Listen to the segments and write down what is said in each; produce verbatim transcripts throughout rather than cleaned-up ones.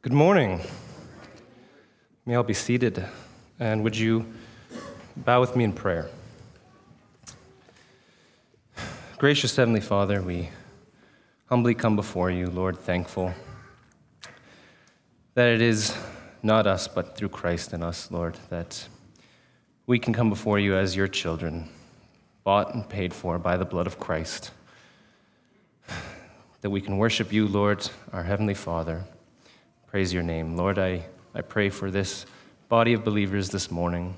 Good morning. May all be seated, and would you bow with me in prayer? Gracious Heavenly Father, we humbly come before you, Lord, thankful that it is not us, but through Christ in us, Lord, that we can come before you as your children, bought and paid for by the blood of Christ, that we can worship you, Lord, our Heavenly Father. Praise your name. Lord, I, I pray for this body of believers this morning,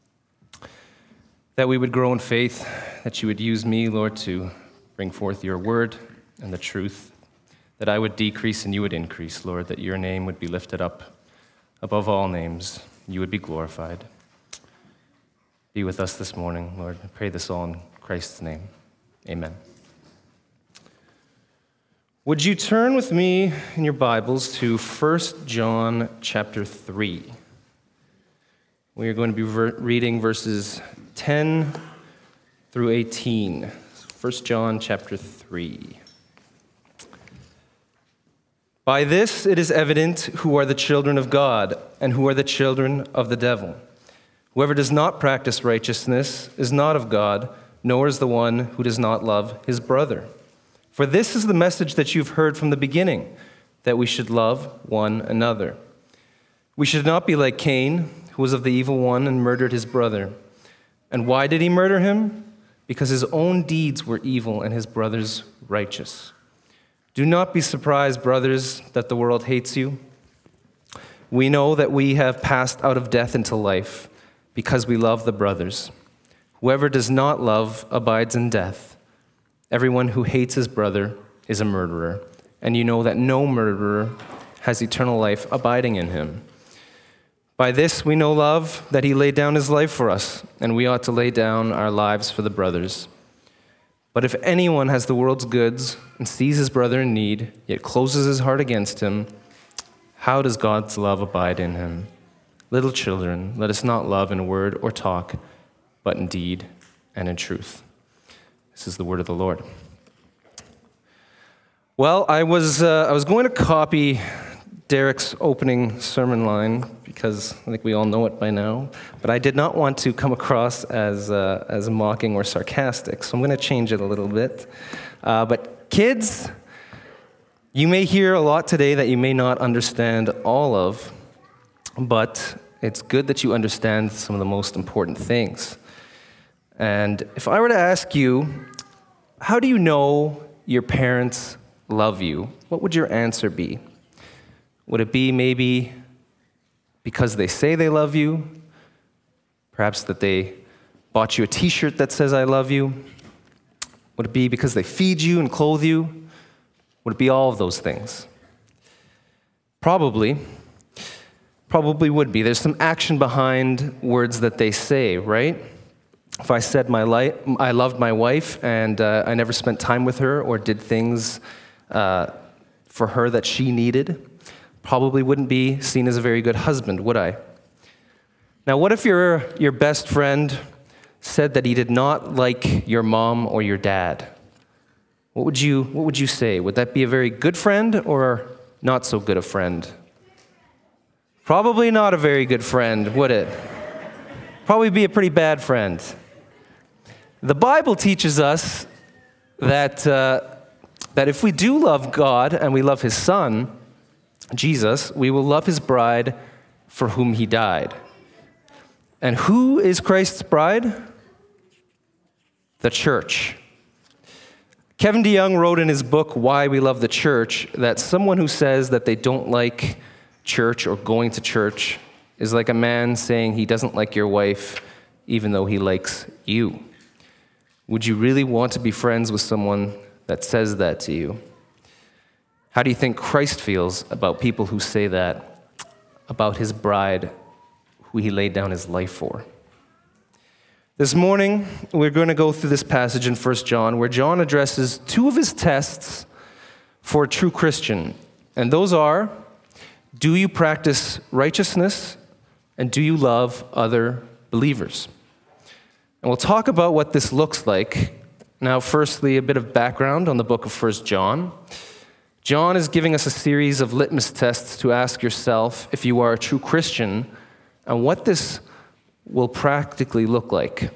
that we would grow in faith, that you would use me, Lord, to bring forth your word and the truth, that I would decrease and you would increase, Lord, that your name would be lifted up above all names, you would be glorified. Be with us this morning, Lord. I pray this all in Christ's name. Amen. Would you turn with me in your Bibles to First John chapter three? We are going to be ver- reading verses ten through eighteen. First John chapter three. By this it is evident who are the children of God and who are the children of the devil. Whoever does not practice righteousness is not of God, nor is the one who does not love his brother. For this is the message that you've heard from the beginning, that we should love one another. We should not be like Cain, who was of the evil one and murdered his brother. And why did he murder him? Because his own deeds were evil and his brother's righteous. Do not be surprised, brothers, that the world hates you. We know that we have passed out of death into life because we love the brothers. Whoever does not love abides in death. Everyone who hates his brother is a murderer, and you know that no murderer has eternal life abiding in him. By this we know love, that he laid down his life for us, and we ought to lay down our lives for the brothers. But if anyone has the world's goods and sees his brother in need, yet closes his heart against him, how does God's love abide in him? Little children, let us not love in word or talk, but in deed and in truth. This is the word of the Lord. Well, I was uh, I was going to copy Derek's opening sermon line because I think we all know it by now, but I did not want to come across as uh, as mocking or sarcastic, so I'm going to change it a little bit. Uh, but kids, you may hear a lot today that you may not understand all of, but it's good that you understand some of the most important things. And if I were to ask you, how do you know your parents love you? What would your answer be? Would it be maybe because they say they love you? Perhaps that they bought you a t-shirt that says I love you? Would it be because they feed you and clothe you? Would it be all of those things? Probably. Probably would be. There's some action behind words that they say, right? If I said my life, I loved my wife and uh, I never spent time with her or did things uh, for her that she needed, probably wouldn't be seen as a very good husband, would I? Now, what if your your best friend said that he did not like your mom or your dad? What would you what would you say? Would that be a very good friend or not so good a friend? Probably not a very good friend, would it? Probably be a pretty bad friend. The Bible teaches us that, uh, that if we do love God and we love his Son, Jesus, we will love his bride for whom he died. And who is Christ's bride? The church. Kevin DeYoung wrote in his book, Why We Love the Church, that someone who says that they don't like church or going to church is like a man saying he doesn't like your wife even though he likes you. Would you really want to be friends with someone that says that to you? How do you think Christ feels about people who say that about his bride who he laid down his life for? This morning, we're going to go through this passage in First John where John addresses two of his tests for a true Christian. And those are, do you practice righteousness? And do you love other believers? And we'll talk about what this looks like. Now, firstly, a bit of background on the book of First John. John is giving us a series of litmus tests to ask yourself if you are a true Christian and what this will practically look like.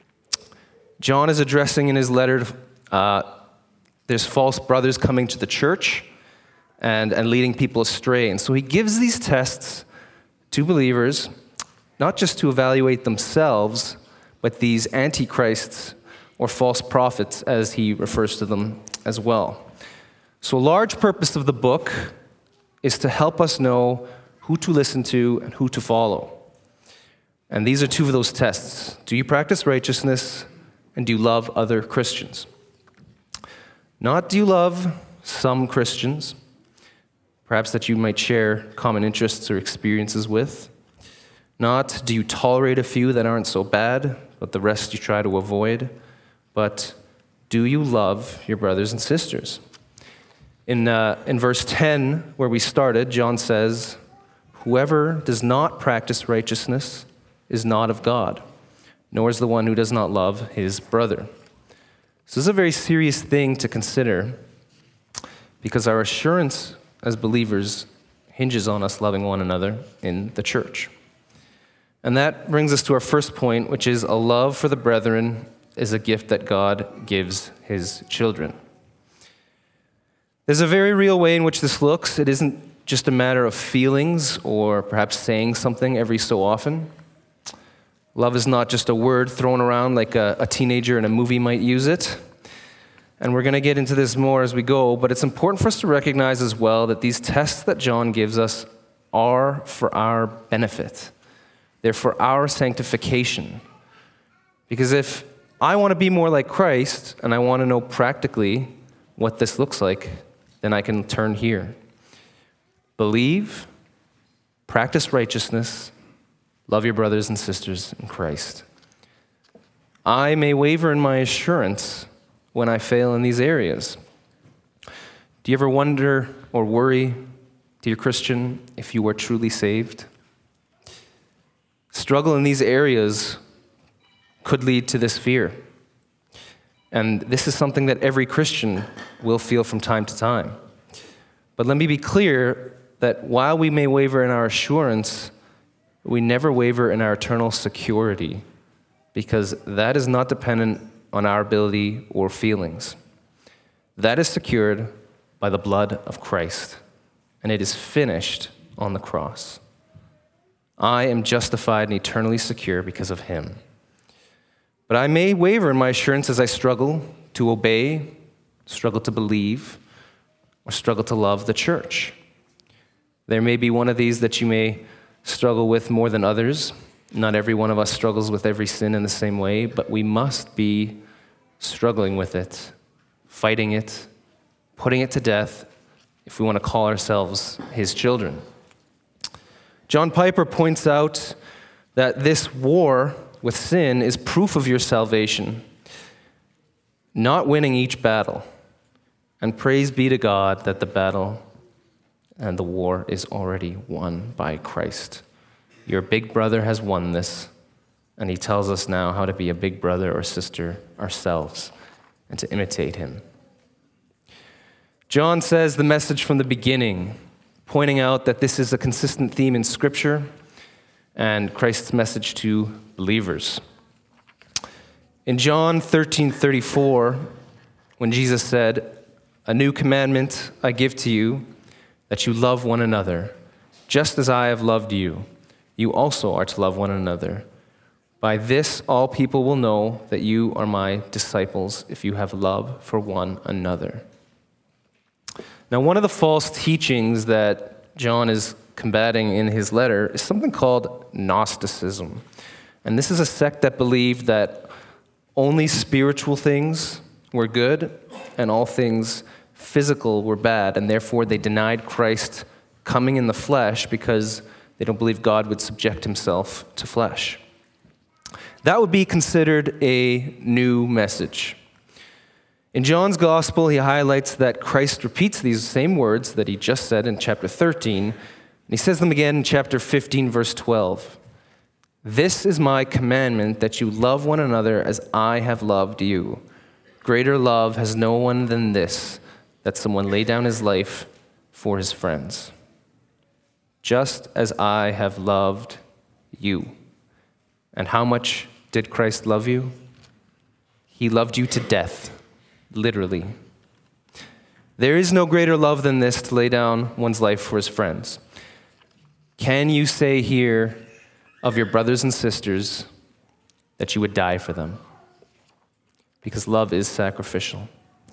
John is addressing in his letter, uh, there's false brothers coming to the church and, and leading people astray. And so he gives these tests to believers, not just to evaluate themselves, but these antichrists or false prophets, as he refers to them as well. So a large purpose of the book is to help us know who to listen to and who to follow. And these are two of those tests. Do you practice righteousness, and do you love other Christians? Not do you love some Christians, perhaps that you might share common interests or experiences with. Not do you tolerate a few that aren't so bad, but the rest you try to avoid. But do you love your brothers and sisters? In, uh, in verse ten, where we started, John says, "Whoever does not practice righteousness is not of God, nor is the one who does not love his brother." So this is a very serious thing to consider, because our assurance as believers hinges on us loving one another in the church. And that brings us to our first point, which is a love for the brethren is a gift that God gives his children. There's a very real way in which this looks. It isn't just a matter of feelings or perhaps saying something every so often. Love is not just a word thrown around like a, a teenager in a movie might use it. And we're going to get into this more as we go, but it's important for us to recognize as well that these tests that John gives us are for our benefit. They're for our sanctification. Because if I want to be more like Christ, and I want to know practically what this looks like, then I can turn here. Believe, practice righteousness, love your brothers and sisters in Christ. I may waver in my assurance when I fail in these areas. Do you ever wonder or worry, dear Christian, if you are truly saved? Struggle in these areas could lead to this fear. And this is something that every Christian will feel from time to time. But let me be clear that while we may waver in our assurance, we never waver in our eternal security, because that is not dependent on our ability or feelings. That is secured by the blood of Christ, and it is finished on the cross. I am justified and eternally secure because of him. But I may waver in my assurance as I struggle to obey, struggle to believe, or struggle to love the church. There may be one of these that you may struggle with more than others. Not every one of us struggles with every sin in the same way, but we must be struggling with it, fighting it, putting it to death if we want to call ourselves his children. John Piper points out that this war with sin is proof of your salvation, not winning each battle. And praise be to God that the battle and the war is already won by Christ. Your big brother has won this, and he tells us now how to be a big brother or sister ourselves and to imitate him. John says the message from the beginning, pointing out that this is a consistent theme in Scripture and Christ's message to believers. In John thirteen thirty-four, when Jesus said, "A new commandment I give to you, that you love one another, just as I have loved you, you also are to love one another. By this all people will know that you are my disciples, if you have love for one another." Now, one of the false teachings that John is combating in his letter is something called Gnosticism. And this is a sect that believed that only spiritual things were good and all things physical were bad, and therefore they denied Christ coming in the flesh because they don't believe God would subject himself to flesh. That would be considered a new message. In John's gospel, he highlights that Christ repeats these same words that he just said in chapter thirteen, and he says them again in chapter fifteen, verse twelve. "This is my commandment, that you love one another as I have loved you. Greater love has no one than this, that someone lay down his life for his friends. Just as I have loved you. And how much did Christ love you? He loved you to death, literally. There is no greater love than this, to lay down one's life for his friends. Can you say here of your brothers and sisters that you would die for them? Because love is sacrificial.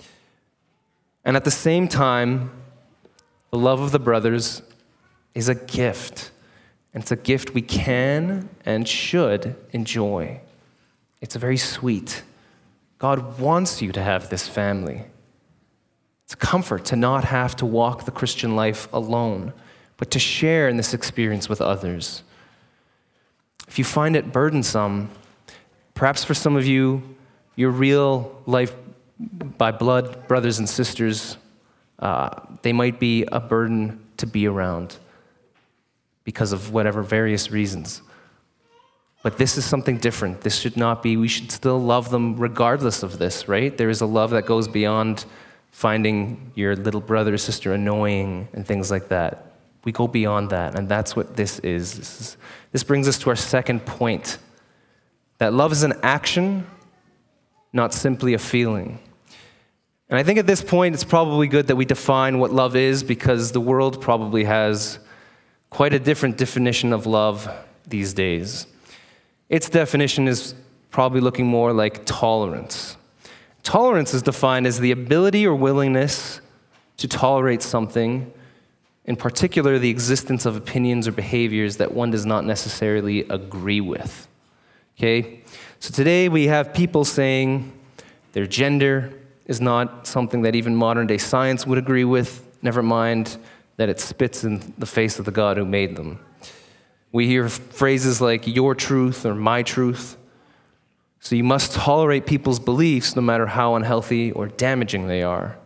And at the same time, the love of the brothers is a gift. And it's a gift we can and should enjoy. It's very sweet. God wants you to have this family. It's a comfort to not have to walk the Christian life alone, but to share in this experience with others. If you find it burdensome, perhaps for some of you, your real life by blood brothers and sisters, uh, they might be a burden to be around because of whatever various reasons. But this is something different. This should not be, we should still love them regardless of this, right? There is a love that goes beyond finding your little brother or sister annoying and things like that. We go beyond that, and that's what this is. This, is, this brings us to our second point, that love is an action, not simply a feeling. And I think at this point, it's probably good that we define what love is, because the world probably has quite a different definition of love these days. Its definition is probably looking more like tolerance. Tolerance is defined as the ability or willingness to tolerate something, in particular the existence of opinions or behaviors that one does not necessarily agree with. Okay? So today we have people saying their gender is not something that even modern-day science would agree with, never mind that it spits in the face of the God who made them. We hear phrases like your truth or my truth. So you must tolerate people's beliefs no matter how unhealthy or damaging they are.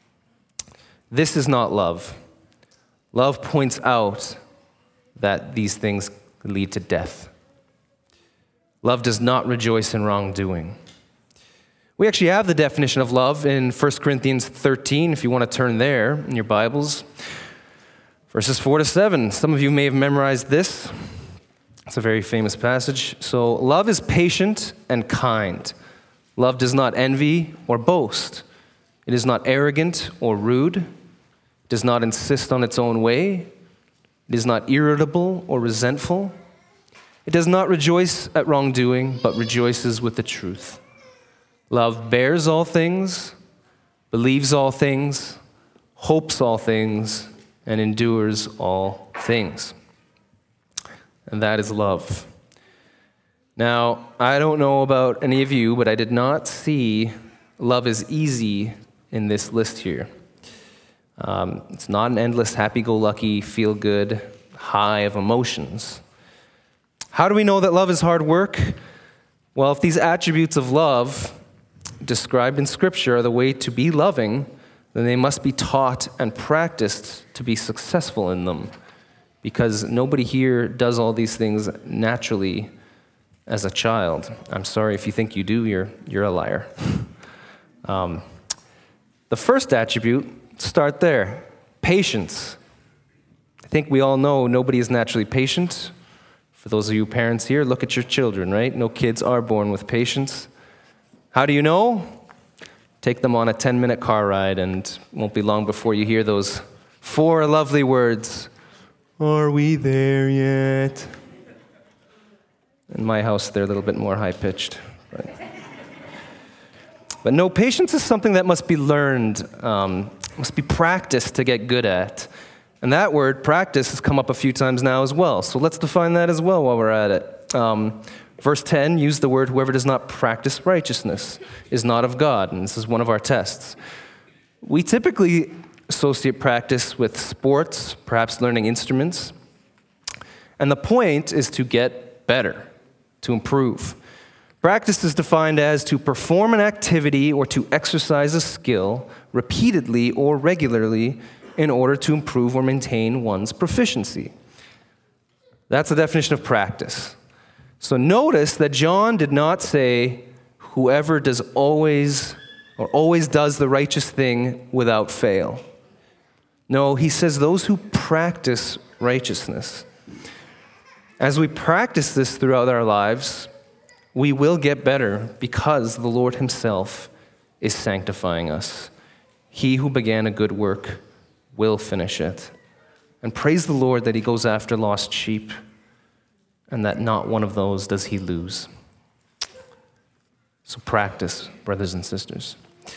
This is not love. Love points out that these things lead to death. Love does not rejoice in wrongdoing. We actually have the definition of love in First Corinthians thirteen, if you want to turn there in your Bibles. Verses four to seven. Some of you may have memorized this. It's a very famous passage. So, love is patient and kind. Love does not envy or boast. It is not arrogant or rude. It does not insist on its own way. It is not irritable or resentful. It does not rejoice at wrongdoing, but rejoices with the truth. Love bears all things, believes all things, hopes all things, and endures all things. And that is love. Now, I don't know about any of you, but I did not see love is easy in this list here. Um, it's not an endless happy-go-lucky, feel-good high of emotions. How do we know that love is hard work? Well, if these attributes of love described in Scripture are the way to be loving, then they must be taught and practiced to be successful in them, because nobody here does all these things naturally as a child. I'm sorry if you think you do, you're, you're a liar. um, the first attribute, start there, patience. I think we all know nobody is naturally patient. For those of you parents here, look at your children, right? No kids are born with patience. How do you know? Take them on a ten-minute car ride, and it won't be long before you hear those four lovely words, "Are we there yet?" In my house, they're a little bit more high-pitched. But, but no, patience is something that must be learned, um, must be practiced to get good at. And that word, practice, has come up a few times now as well. So let's define that as well while we're at it. Um, Verse ten, use the word, whoever does not practice righteousness is not of God. And this is one of our tests. We typically associate practice with sports, perhaps learning instruments. And the point is to get better, to improve. Practice is defined as to perform an activity or to exercise a skill repeatedly or regularly in order to improve or maintain one's proficiency. That's the definition of practice. So notice that John did not say, whoever does always or always does the righteous thing without fail. No, he says those who practice righteousness. As we practice this throughout our lives, we will get better because the Lord himself is sanctifying us. He who began a good work will finish it. And praise the Lord that he goes after lost sheep and that not one of those does he lose. So practice, brothers and sisters.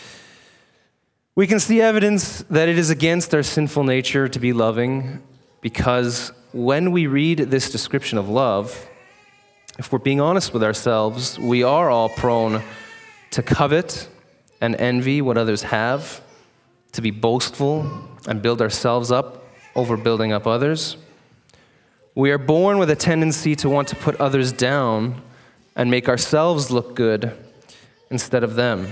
We can see evidence that it is against our sinful nature to be loving because when we read this description of love, if we're being honest with ourselves, we are all prone to covet and envy what others have, to be boastful and build ourselves up over building up others. We are born with a tendency to want to put others down and make ourselves look good instead of them,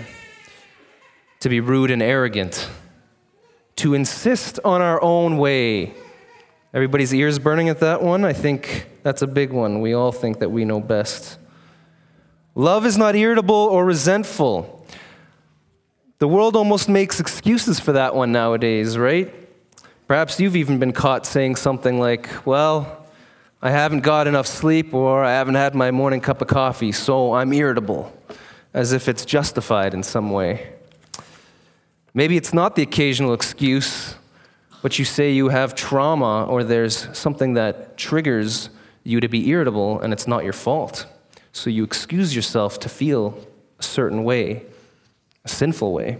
to be rude and arrogant, to insist on our own way. Everybody's ears burning at that one? I think that's a big one. We all think that we know best. Love is not irritable or resentful. The world almost makes excuses for that one nowadays, right? Perhaps you've even been caught saying something like, well, I haven't got enough sleep or I haven't had my morning cup of coffee, so I'm irritable, as if it's justified in some way. Maybe it's not the occasional excuse, but you say you have trauma or there's something that triggers you to be irritable and it's not your fault. So you excuse yourself to feel a certain way, a sinful way.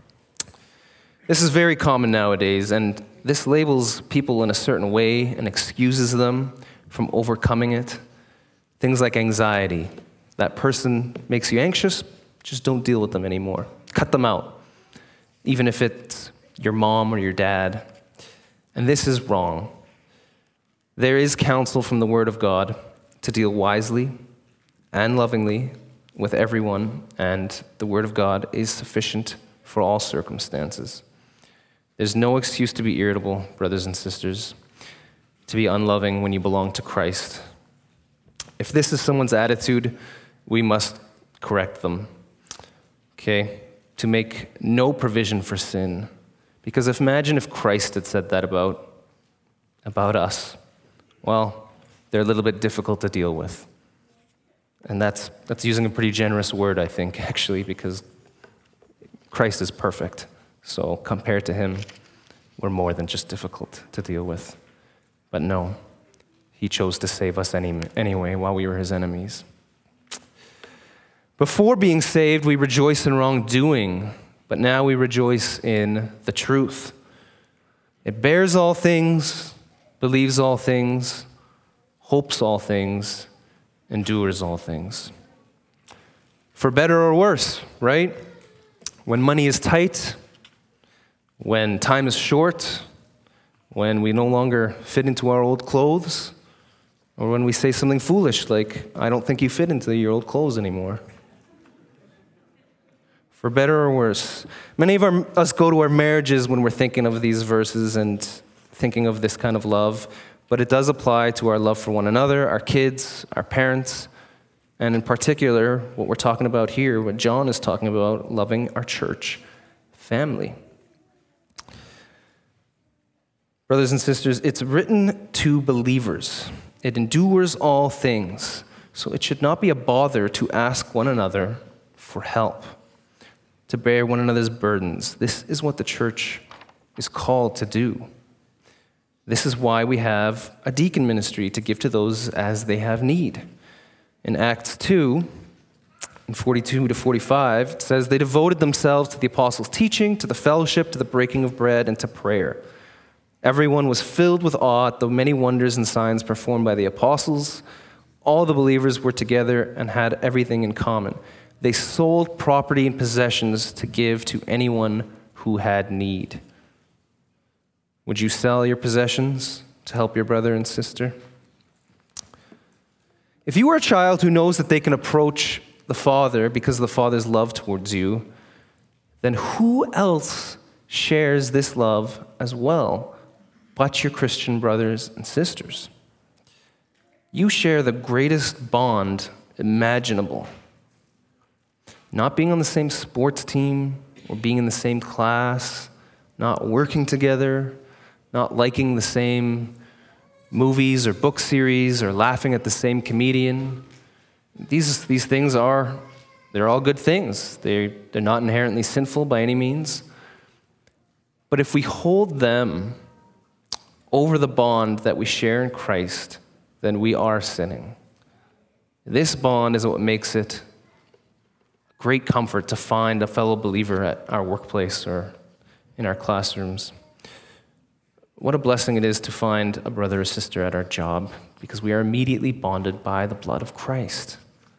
This is very common nowadays, and this labels people in a certain way and excuses them from overcoming it. Things like anxiety. That person makes you anxious, just don't deal with them anymore. Cut them out, even if it's your mom or your dad. And this is wrong. There is counsel from the Word of God to deal wisely and lovingly with everyone, and the Word of God is sufficient for all circumstances. There's no excuse to be irritable, brothers and sisters, to be unloving when you belong to Christ. If this is someone's attitude, we must correct them, okay? To make no provision for sin. Because if, imagine if Christ had said that about, about us. Well, they're a little bit difficult to deal with. And that's, that's using a pretty generous word, I think, actually, because Christ is perfect. So compared to him, we're more than just difficult to deal with. But no, he chose to save us any, anyway while we were his enemies. Before being saved, we rejoice in wrongdoing, but now we rejoice in the truth. It bears all things, believes all things, hopes all things, endures all things. For better or worse, right? When money is tight, when time is short, when we no longer fit into our old clothes, or when we say something foolish like, I don't think you fit into your old clothes anymore. For better or worse. Many of our, us go to our marriages when we're thinking of these verses and thinking of this kind of love, but it does apply to our love for one another, our kids, our parents, and in particular, what we're talking about here, what John is talking about, loving our church family. Brothers and sisters, it's written to believers. It endures all things, so it should not be a bother to ask one another for help, to bear one another's burdens. This is what the church is called to do. This is why we have a deacon ministry to give to those as they have need. In Acts two, in forty-two to forty-five, it says, they devoted themselves to the apostles' teaching, to the fellowship, to the breaking of bread, and to prayer. Everyone was filled with awe at the many wonders and signs performed by the apostles. All the believers were together and had everything in common. They sold property and possessions to give to anyone who had need. Would you sell your possessions to help your brother and sister? If you are a child who knows that they can approach the Father because of the Father's love towards you, then who else shares this love as well but your Christian brothers and sisters? You share the greatest bond imaginable. Not being on the same sports team, or being in the same class, not working together, not liking the same movies or book series or laughing at the same comedian. These, these things are, they're all good things. They're, they're not inherently sinful by any means. But if we hold them over the bond that we share in Christ, then we are sinning. This bond is what makes it great comfort to find a fellow believer at our workplace or in our classrooms. What a blessing it is to find a brother or sister at our job, because we are immediately bonded by the blood of Christ.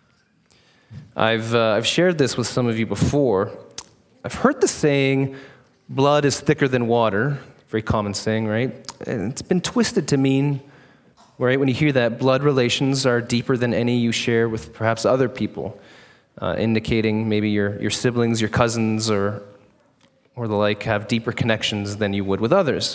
I've, uh, I've shared this with some of you before. I've heard the saying, blood is thicker than water. Very common saying, right? And it's been twisted to mean, right, when you hear that, blood relations are deeper than any you share with perhaps other people, uh, indicating maybe your, your siblings, your cousins, or, or the like have deeper connections than you would with others,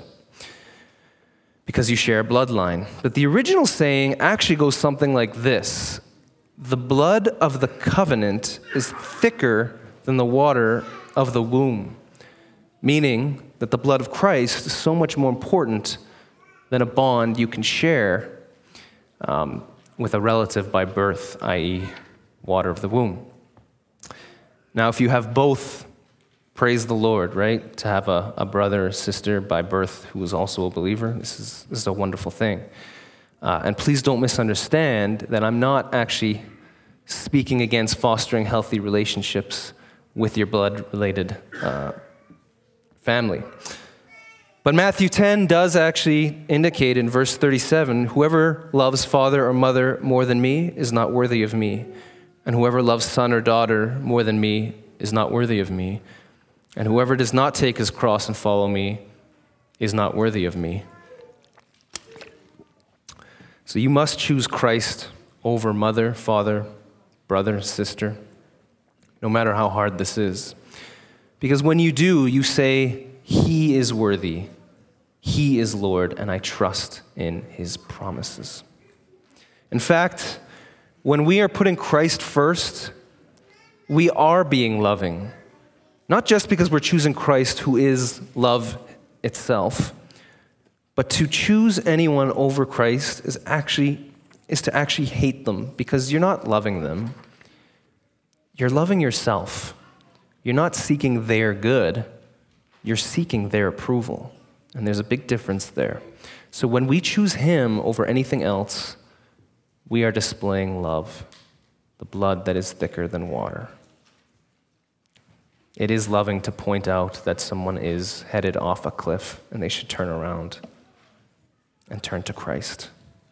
because you share a bloodline. But the original saying actually goes something like this: the blood of the covenant is thicker than the water of the womb, meaning that the blood of Christ is so much more important than a bond you can share um, with a relative by birth, that is water of the womb. Now, if you have both, praise the Lord, right? To have a, a brother or sister by birth who is also a believer, this is, this is a wonderful thing. Uh, and please don't misunderstand that I'm not actually speaking against fostering healthy relationships with your blood-related uh, family. But Matthew ten does actually indicate in verse thirty-seven, whoever loves father or mother more than me is not worthy of me, and whoever loves son or daughter more than me is not worthy of me. And whoever does not take his cross and follow me is not worthy of me. So you must choose Christ over mother, father, brother, sister, no matter how hard this is. Because when you do, you say, he is worthy, he is Lord, and I trust in his promises. In fact, when we are putting Christ first, we are being loving. Not just because we're choosing Christ, who is love itself, but to choose anyone over Christ is actually is to actually hate them, because you're not loving them. You're loving yourself. You're not seeking their good. You're seeking their approval. And there's a big difference there. So when we choose him over anything else, we are displaying love, the blood that is thicker than water. It is loving to point out that someone is headed off a cliff and they should turn around and turn to Christ.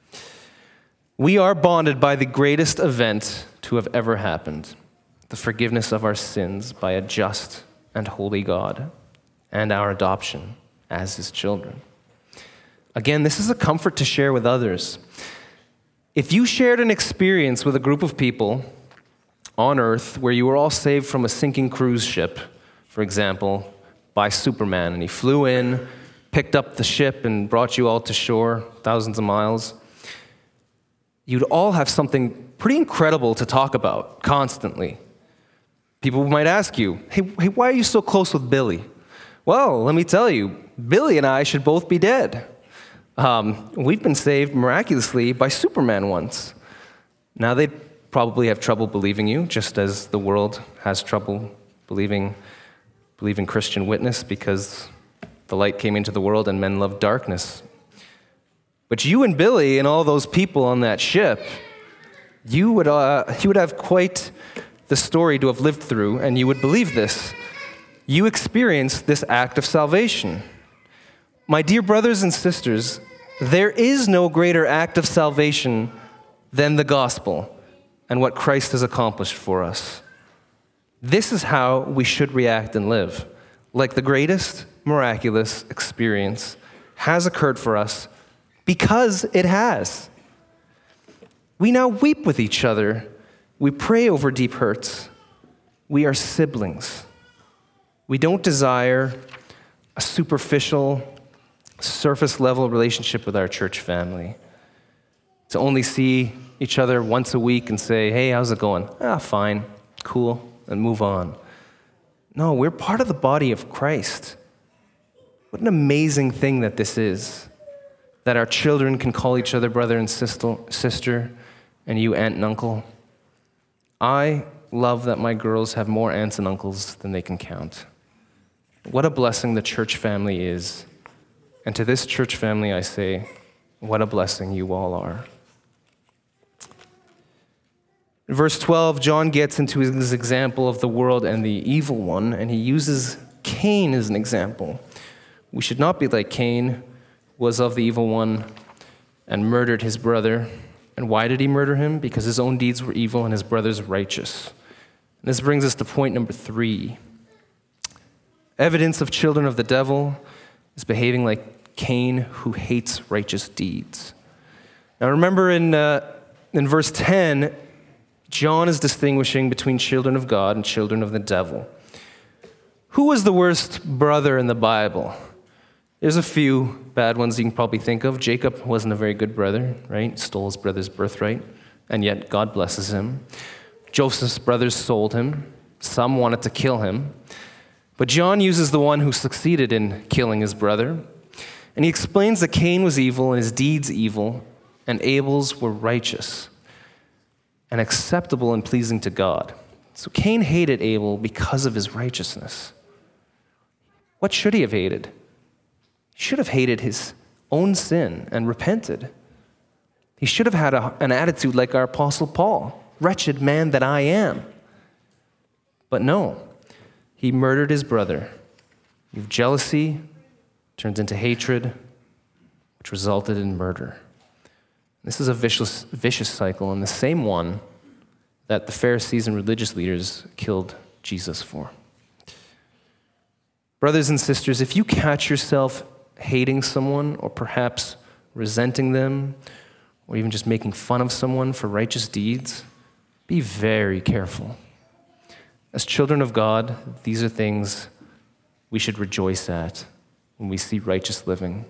We are bonded by the greatest event to have ever happened, the forgiveness of our sins by a just and holy God, and our adoption as his children. Again, this is a comfort to share with others. If you shared an experience with a group of people on earth where you were all saved from a sinking cruise ship, for example, by Superman, and he flew in, picked up the ship, and brought you all to shore, thousands of miles, you'd all have something pretty incredible to talk about constantly. People might ask you, hey, hey, why are you so close with Billy? Well, let me tell you, Billy and I should both be dead. Um, we've been saved miraculously by Superman once. Now, they'd probably have trouble believing you, just as the world has trouble believing, believing Christian Witness, because the light came into the world and men loved darkness. But you and Billy and all those people on that ship, you would, uh, you would have quite the story to have lived through, and you would believe this. You experienced this act of salvation. My dear brothers and sisters, there is no greater act of salvation than the gospel and what Christ has accomplished for us. This is how we should react and live, like the greatest miraculous experience has occurred for us, because it has. We now weep with each other. We pray over deep hurts. We are siblings. We don't desire a superficial, surface-level relationship with our church family, to only see each other once a week and say, hey, how's it going? Ah, fine, cool, and move on. No, we're part of the body of Christ. What an amazing thing that this is, that our children can call each other brother and sister, sister, and you aunt and uncle. I love that my girls have more aunts and uncles than they can count. What a blessing the church family is. And to this church family, I say, what a blessing you all are. In verse twelve, John gets into his example of the world and the evil one, and he uses Cain as an example. We should not be like Cain, was of the evil one, and murdered his brother. And why did he murder him? Because his own deeds were evil and his brother's righteous. And this brings us to point number three. Evidence of children of the devil is behaving like Cain, who hates righteous deeds. Now remember in, uh, in verse ten, John is distinguishing between children of God and children of the devil. Who was the worst brother in the Bible? There's a few bad ones you can probably think of. Jacob wasn't a very good brother, right? Stole his brother's birthright, and yet God blesses him. Joseph's brothers sold him. Some wanted to kill him. But John uses the one who succeeded in killing his brother, and he explains that Cain was evil and his deeds evil, and Abel's were righteous and acceptable and pleasing to God. So Cain hated Abel because of his righteousness. What should he have hated? He should have hated his own sin and repented. He should have had a, an attitude like our Apostle Paul, wretched man that I am. But no, he murdered his brother. Jealousy turns into hatred, which resulted in murder. This is a vicious, vicious cycle, and the same one that the Pharisees and religious leaders killed Jesus for. Brothers and sisters, if you catch yourself hating someone, or perhaps resenting them, or even just making fun of someone for righteous deeds, be very careful. As children of God, these are things we should rejoice at when we see righteous living.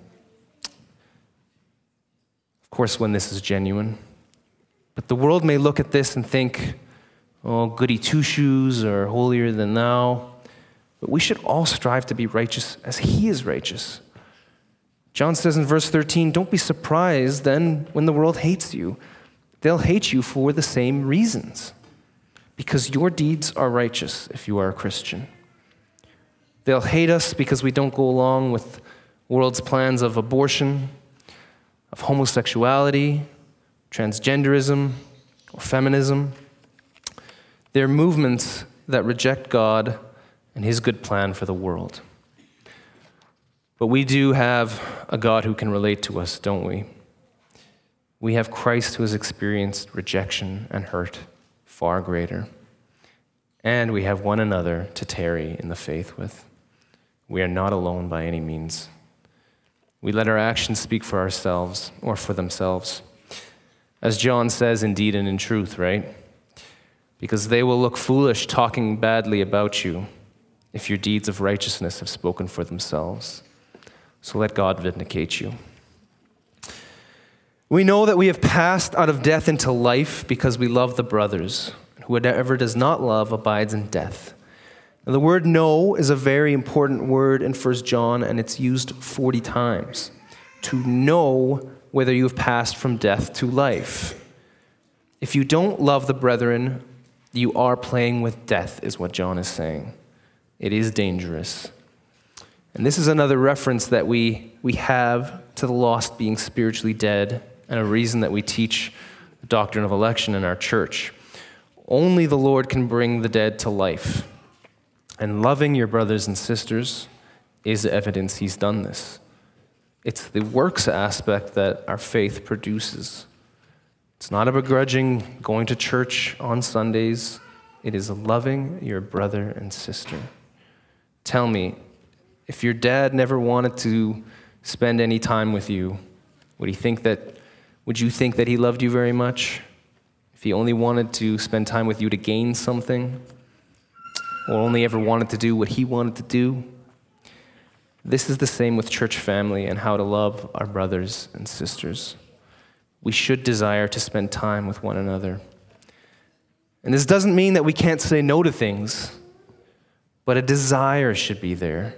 Of course, when this is genuine. But the world may look at this and think, oh, goody two-shoes or holier than thou. But we should all strive to be righteous as he is righteous. John says in verse thirteen, don't be surprised then when the world hates you. They'll hate you for the same reasons, because your deeds are righteous if you are a Christian. They'll hate us because we don't go along with the world's plans of abortion, of homosexuality, transgenderism, or feminism. They're movements that reject God and his good plan for the world. But we do have a God who can relate to us, don't we? We have Christ who has experienced rejection and hurt far greater. And we have one another to tarry in the faith with. We are not alone by any means. We let our actions speak for ourselves or for themselves. As John says, indeed and in truth, right? Because they will look foolish talking badly about you if your deeds of righteousness have spoken for themselves. So let God vindicate you. We know that we have passed out of death into life because we love the brothers. Whoever does not love abides in death. Now, the word know is a very important word in First John, and it's used forty times. To know whether you have passed from death to life. If you don't love the brethren, you are playing with death, is what John is saying. It is dangerous. And this is another reference that we, we have to the lost being spiritually dead, and a reason that we teach the doctrine of election in our church. Only the Lord can bring the dead to life. And loving your brothers and sisters is evidence he's done this. It's the works aspect that our faith produces. It's not a begrudging going to church on Sundays. It is loving your brother and sister. Tell me, if your dad never wanted to spend any time with you, would he think that, would you think that he loved you very much? If he only wanted to spend time with you to gain something, or only ever wanted to do what he wanted to do? This is the same with church family and how to love our brothers and sisters. We should desire to spend time with one another. And this doesn't mean that we can't say no to things. but a desire should be there.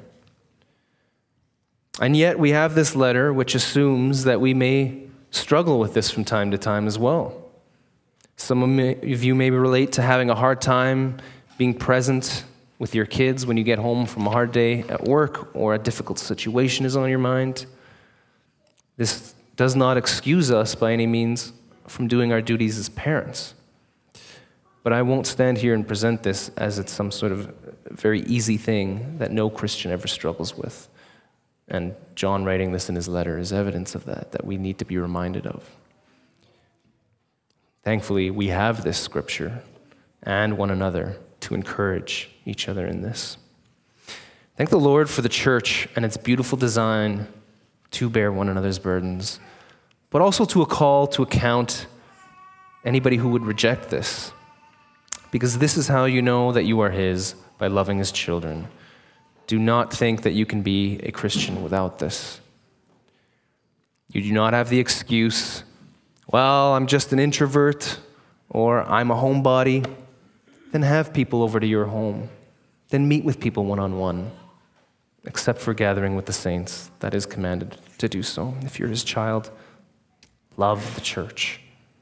And yet we have this letter which assumes that we may struggle with this from time to time as well. Some of you may relate to having a hard time being present with your kids when you get home from a hard day at work or a difficult situation is on your mind. This does not excuse us by any means from doing our duties as parents. But I won't stand here and present this as it's some sort of very easy thing that no Christian ever struggles with. And John writing this in his letter is evidence of that, that we need to be reminded of. Thankfully, we have this scripture and one another to encourage each other in this. Thank the Lord for the church and its beautiful design to bear one another's burdens, but also to a call to account anybody who would reject this. Because this is how you know that you are his, by loving his children. Do not think that you can be a Christian without this. You do not have the excuse, well, I'm just an introvert, or I'm a homebody. Then have people over to your home. Then meet with people one-on-one, except for gathering with the saints. That is commanded to do so. If you're his child, love the church.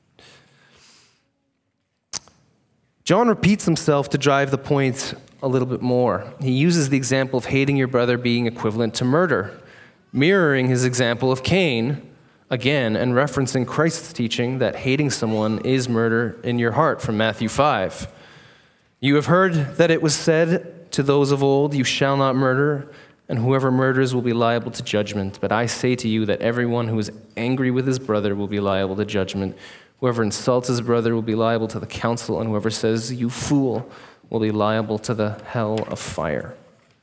John repeats himself to drive the point a little bit more. He uses the example of hating your brother being equivalent to murder, mirroring his example of Cain, again, and referencing Christ's teaching that hating someone is murder in your heart from Matthew five. You have heard that it was said to those of old, you shall not murder, and whoever murders will be liable to judgment. But I say to you that everyone who is angry with his brother will be liable to judgment. Whoever insults his brother will be liable to the council, and whoever says, you fool, will be liable to the hell of fire.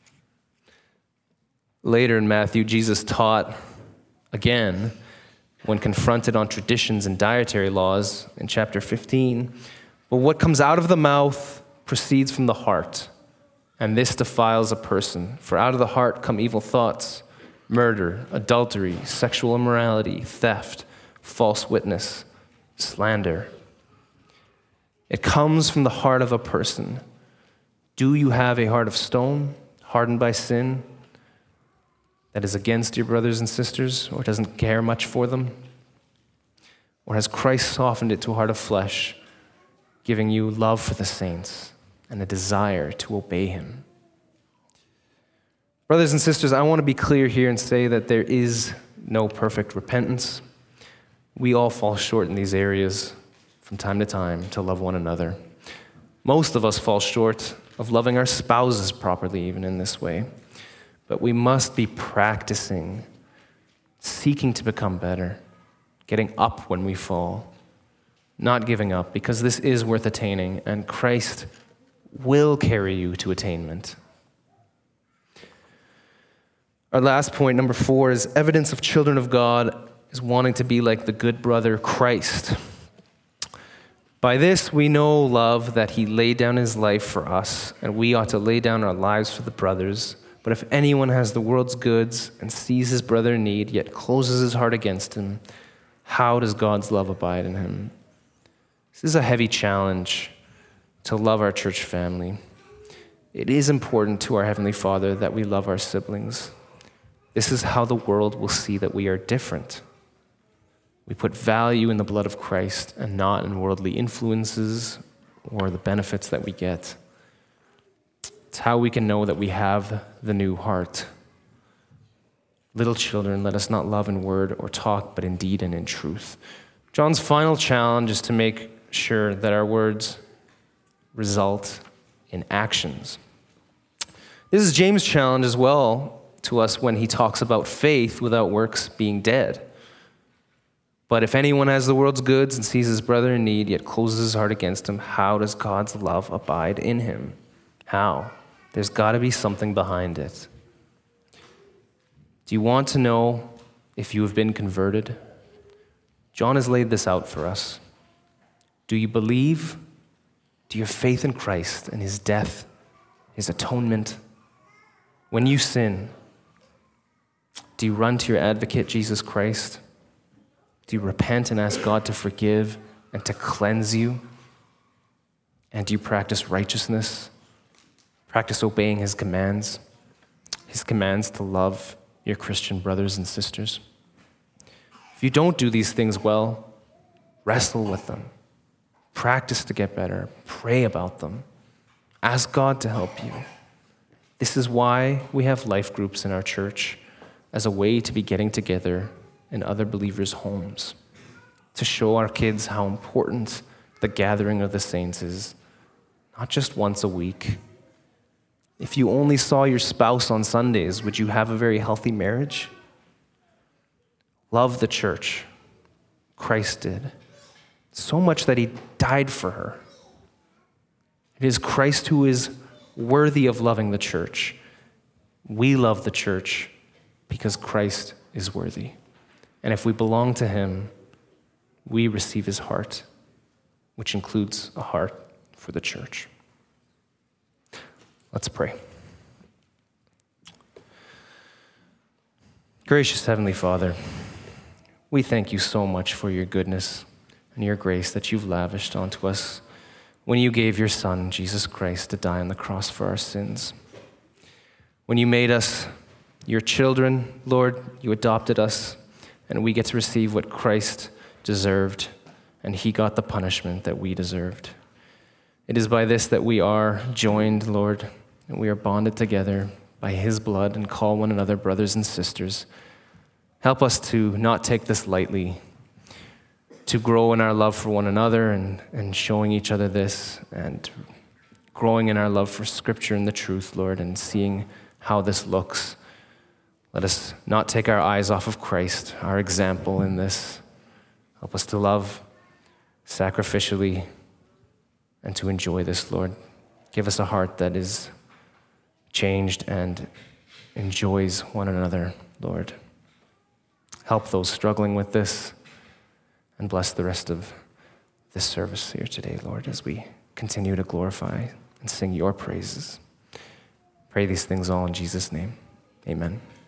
Later in Matthew, Jesus taught again, when confronted on traditions and dietary laws in chapter fifteen, but what comes out of the mouth proceeds from the heart, and this defiles a person. For out of the heart come evil thoughts, murder, adultery, sexual immorality, theft, false witness, slander. It comes from the heart of a person. Do you have a heart of stone, hardened by sin, that is against your brothers and sisters, or doesn't care much for them? Or has Christ softened it to a heart of flesh, giving you love for the saints and a desire to obey him? Brothers and sisters, I want to be clear here and say that there is no perfect repentance. We all fall short in these areas from time to time to love one another. Most of us fall short of loving our spouses properly, even in this way. But we must be practicing, seeking to become better, getting up when we fall, not giving up, because this is worth attaining, and Christ will carry you to attainment. Our last point, number four, is evidence of children of God is wanting to be like the good brother Christ. By this we know love, that he laid down his life for us, and we ought to lay down our lives for the brothers. But if anyone has the world's goods and sees his brother in need, yet closes his heart against him, how does God's love abide in him? This is a heavy challenge to love our church family. It is important to our Heavenly Father that we love our siblings. This is how the world will see that we are different. We put value in the blood of Christ and not in worldly influences or the benefits that we get. It's how we can know that we have the new heart. Little children, let us not love in word or talk, but in deed and in truth. John's final challenge is to make sure that our words result in actions. This is James' challenge as well to us when he talks about faith without works being dead. But if anyone has the world's goods and sees his brother in need, yet closes his heart against him, how does God's love abide in him? How? There's got to be something behind it. Do you want to know if you have been converted? John has laid this out for us. Do you believe? Do you have faith in Christ and his death, his atonement? When you sin, do you run to your advocate, Jesus Christ? Do you repent and ask God to forgive and to cleanse you? And do you practice righteousness? Practice obeying his commands, his commands to love your Christian brothers and sisters. If you don't do these things well, wrestle with them. Practice to get better. Pray about them. Ask God to help you. This is why we have life groups in our church, as a way to be getting together in other believers' homes, to show our kids how important the gathering of the saints is, not just once a week. If you only saw your spouse on Sundays, would you have a very healthy marriage? Love the church. Christ did. So much that he died for her. It is Christ who is worthy of loving the church. We love the church because Christ is worthy. And if we belong to him, we receive his heart, which includes a heart for the church. Let's pray. Gracious Heavenly Father, we thank you so much for your goodness and your grace that you've lavished onto us when you gave your Son, Jesus Christ, to die on the cross for our sins. When you made us your children, Lord, you adopted us, and we get to receive what Christ deserved, and he got the punishment that we deserved. It is by this that we are joined, Lord, and we are bonded together by his blood and call one another brothers and sisters. Help us to not take this lightly, to grow in our love for one another and, and showing each other this and growing in our love for Scripture and the truth, Lord, and seeing how this looks. Let us not take our eyes off of Christ, our example in this. Help us to love sacrificially and to enjoy this, Lord. Give us a heart that is changed and enjoys one another, Lord. Help those struggling with this, and bless the rest of this service here today, Lord, as we continue to glorify and sing your praises. Pray these things all in Jesus' name. Amen.